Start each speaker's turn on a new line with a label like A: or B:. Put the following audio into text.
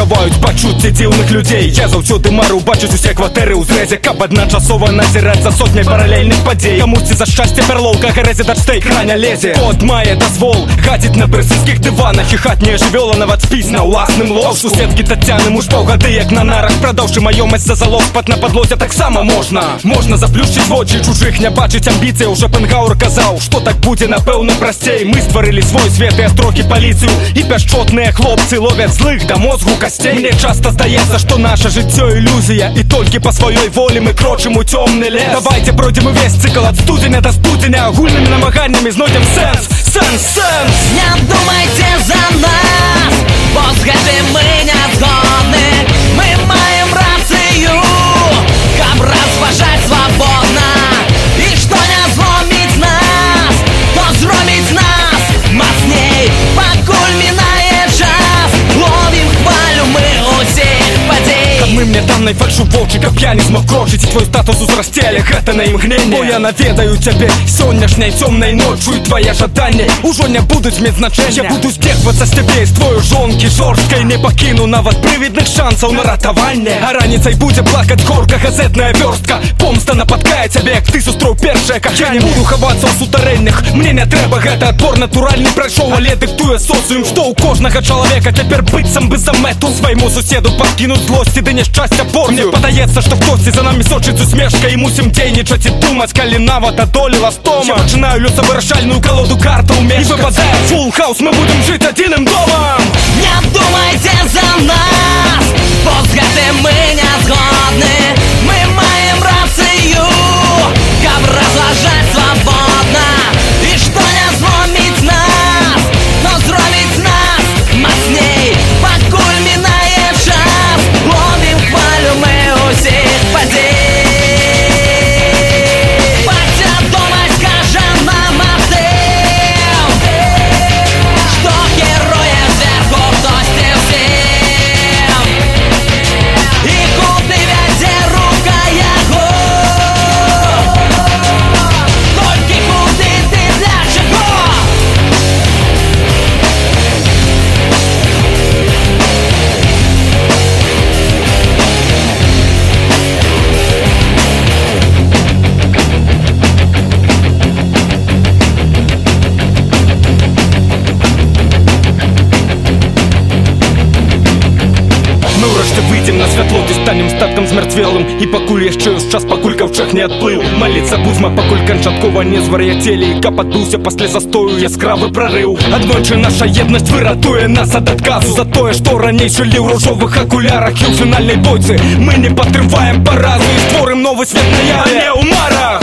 A: хаваюць пачуцці дзіўных людзей. Я заўсёды мару бачыць усе кватэры ў зрэзе, каб адначасова назіраць за сотняй паралельных падзей. Камусьці за шчасце пярлоўка гарэзе дачтэй краня лезе. Кот мае дазвол гадзіць на брысельскіх дыванах, і хатняя жывёла нават спіць на ўласным ложку. Суседкі Тацяны муж паўгады як на нарах, прадаўшы маёмасць за залог спаць на падлозе таксама можна заплюшчыць вочы, чужых не бачыць амбіцыя. Шопенгауэр казаў, што так будзе напэўна прасцей. Мы стварылі свой свет і астрохі паліцыю, і пяшчотныя хлопцы ловяць злых да мозгу касцей. Мне часта здаецца, што наша жыццё ілюзія, і толькі па сваёй волі мы крочым у цёмны лес. Давайте пройдзем увесь цыкл ад студзеня да студзеня, агульнымі намаганнямі знойдзем сэнс.
B: Не думайце за нас, бо з гэтым мы не згодны. Мы маем рацыю, каб разважаць свабодна. І што не зломіць нас, то зробіць нас мацней. Пакуль мінае час, ловім хвалю мы усіх падзей.
A: Каб мы мне таннай фальшу вочы, каб я не змог крочыць, і твой статус узрасце, але гэта на імгненне. Бо я наведаю цябе сённяшняй цёмнай ноччу, і твае жаданні ўжо не будуць мець значэння. Я буду здзеквацца з цябе, з твоёй жонкі жорсткай не пакіну нават прывідных шансаў на ратаванне. А раніцай будзе плакаць горка газетная вёрстка, помста напаткае цябе, як ты сустроў першае каханне. Я не буду хавацца ў сутарэннях, мне не трэба, гэта адбор натуральны прайшоў, але дыктуе соцыум, што ў кожнага чалавека цяпер быццам бы за мэту свайму суседу падкінуць злосці ды няшчасця порцыю. Мне падаецца, што хтосьці за намі сочыць з усмешкай, і мусім дзейнічаць і думаць, калі нават адолела стома. Я пачынаю лёсавырашальную калоду картаў мешкаць, і выпадае фулл хаус, мы будем жыць адзіным домам.
B: Не думайце за нас, бо з гэтым мы не згодны. Мы маем рацыю, каб разважаць свабодна. І што не зломіць нас, но зробіць нас мацней. Пакуль мінае час, ловім хвалю мы усіх падзей.
A: Выйдем на святло, ды станем статкам змярцвелым. І пакуль яшчэ ёсць час, пакуль каўчэг не адплыў, маліцца будзьма, пакуль канчаткова не звар'яцелі, і каб адбыўся пасля застою яскравы прарыў. Аднойчы наша еднасць выратуе нас ад адказу за тое, што раней жылі ў ружовых акулярах, і ў фінальнай бойцы мы не падтрымаем паразу і створым новы свет на яве, а не ў марах.